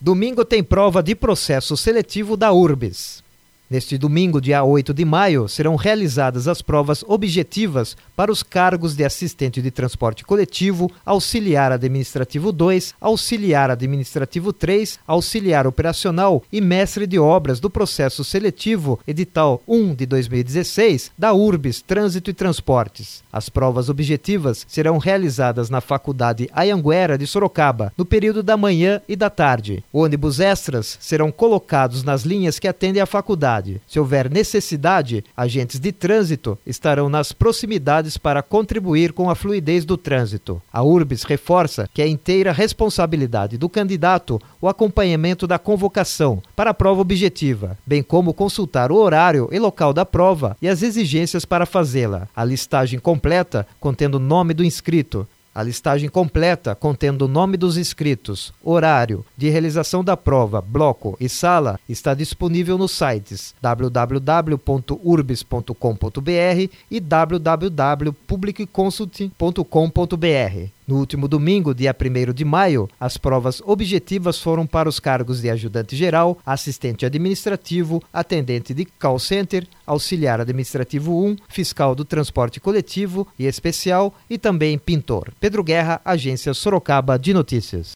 Domingo tem prova de processo seletivo da URBS. Neste domingo, dia 8 de maio, serão realizadas as provas objetivas para os cargos de assistente de transporte coletivo, auxiliar administrativo 2, auxiliar administrativo 3, auxiliar operacional e mestre de obras do processo seletivo, edital 1 de 2016, da URBS Trânsito e Transportes. As provas objetivas serão realizadas na Faculdade Anhanguera de Sorocaba, no período da manhã e da tarde. Ônibus extras serão colocados nas linhas que atendem à faculdade. Se houver necessidade, agentes de trânsito estarão nas proximidades para contribuir com a fluidez do trânsito. A URBS reforça que é inteira responsabilidade do candidato o acompanhamento da convocação para a prova objetiva, bem como consultar o horário e local da prova e as exigências para fazê-la. A listagem completa, contendo o nome do inscrito, a listagem completa, contendo o nome dos inscritos, horário de realização da prova, bloco e sala, está disponível nos sites www.urbs.com.br e www.publicconsult.com.br. No último domingo, dia 1º de maio, as provas objetivas foram para os cargos de ajudante geral, assistente administrativo, atendente de call center, auxiliar administrativo 1, fiscal do transporte coletivo e especial e também pintor. Pedro Guerra, Agência Sorocaba de Notícias.